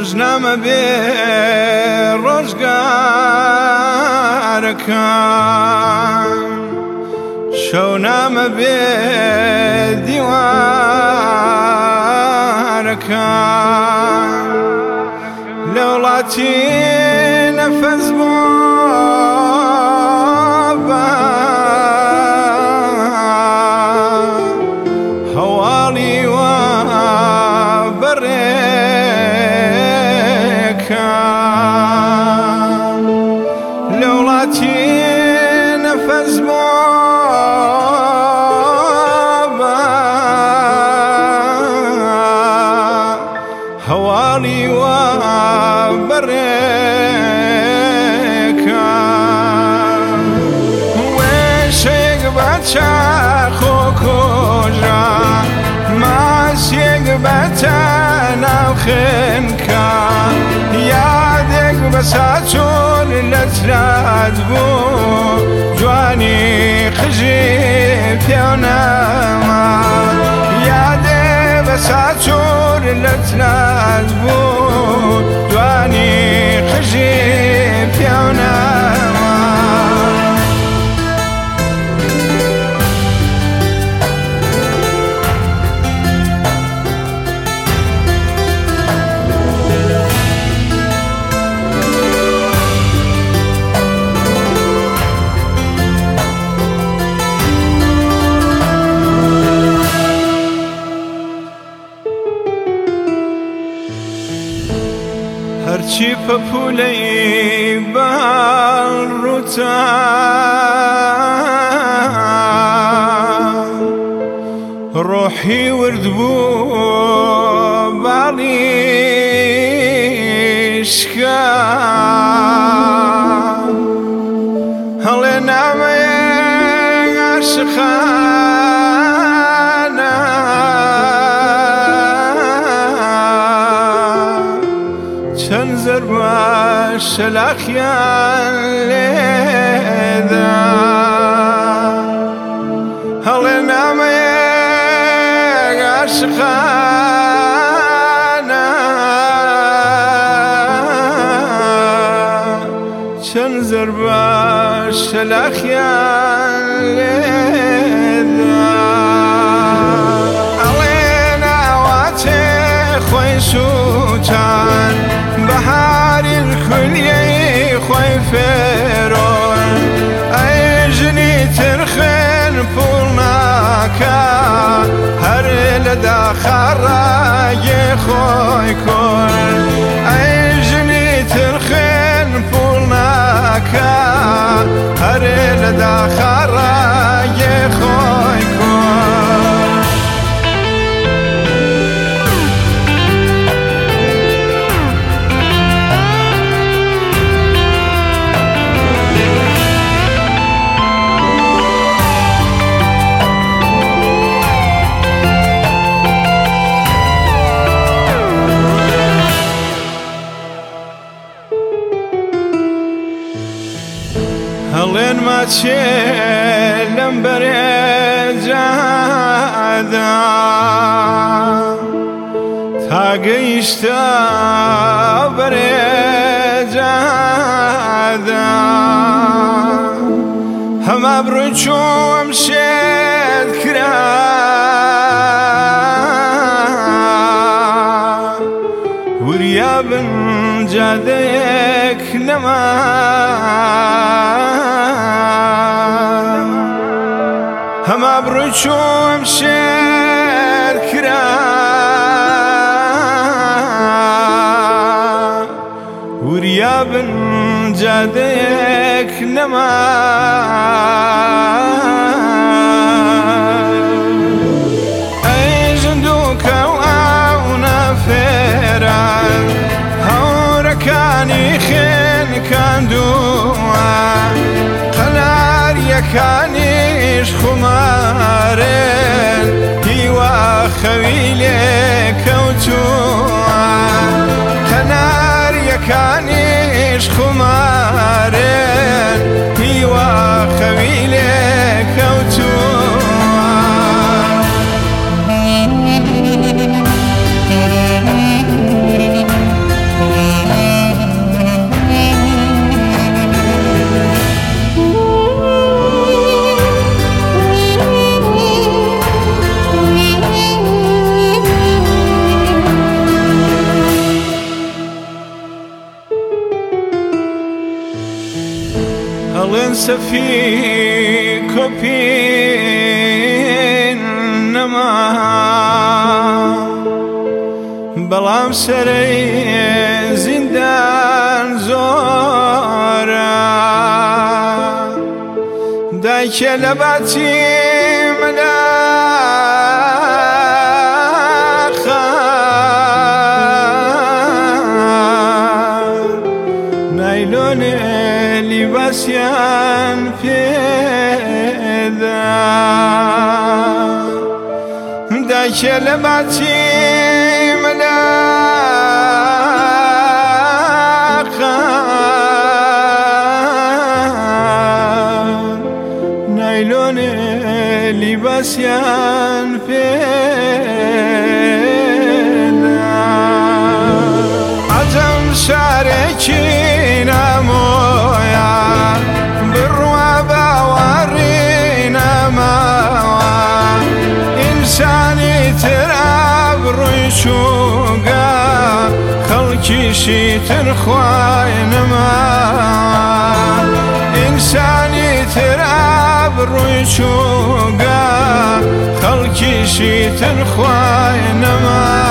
ڕۆژنامە بێ ڕۆژگارەکان، شەونامە بێ دیوارەکان، لە وڵاتی نەفەس بۆ هەواڵی وا بەڕێکان، لە وڵاتی نەفەس بۆ هەواڵی وا بەڕێکان، وێشێک بە چاخۆ کۆژە، ماسێک بە تەناوخێنکە، یادێک بە ساچۆر لە ترات بوو، جوانی خژی پێونەما، یادێ بە ساچۆر لە ترات بوو، جوانی خژی پێونەما. هەرچی پەپولەی باڕووتە، ڕۆحی ورد بوو باڵیشکە، هەڵێ نامەیەک عاشقانە، چەند زەربە شەلاقیان لێدا، هەڵێ نامەیەک عاشقانە، چەند زەربە شەلاقیان لێدا، ئەڵێ ناواتێ خۆی سووتان، بەهاری خولیەی خۆی فێرۆن، ئەی ژنی ترخێن پوڵ ناکە، هەر لە داخەڕایێ خۆی کۆن، ئەی ژنی ترخێن پوڵ ناکە، هەر لە داخەڕایێ خۆی کۆن. هەڵێن ماچێ لەم بەرێجادا، تا گەیشتە بەرێجادا، هەما بڕۆی چۆم شێت کرا، وریا بن جادەیەک نەما، هەما بڕۆی چۆم شێت کرا، وریا بن جادەیەک نەما، ئەی ژندووکە و ئاو نەفێران، هەورەکانی خێن کاندووە، قەلاریەکانیش خومارێن، هیوا خەوی لێ کەوتووە، قەلاریەکانیش خومارێن، هیوا خەوی لێ کەوتووە. سفی کۆپین نەما بەڵام سەرەی زیندان زۆرە دایکێ لە باتی منە نایلۆنێ لیباسیان پێدا دایکێ لە باتی منە نایلۆنێ لیباسیان پێدا عەجەم شارێکی نامۆیە بڕوا باوەڕی نەماوە ئینسانی تر ئابڕووی چووگە خەڵکیشی تر خوای نەماوە ئینسانی تر ئابڕووی چووگە خەڵکیشی تر خوای نەماوە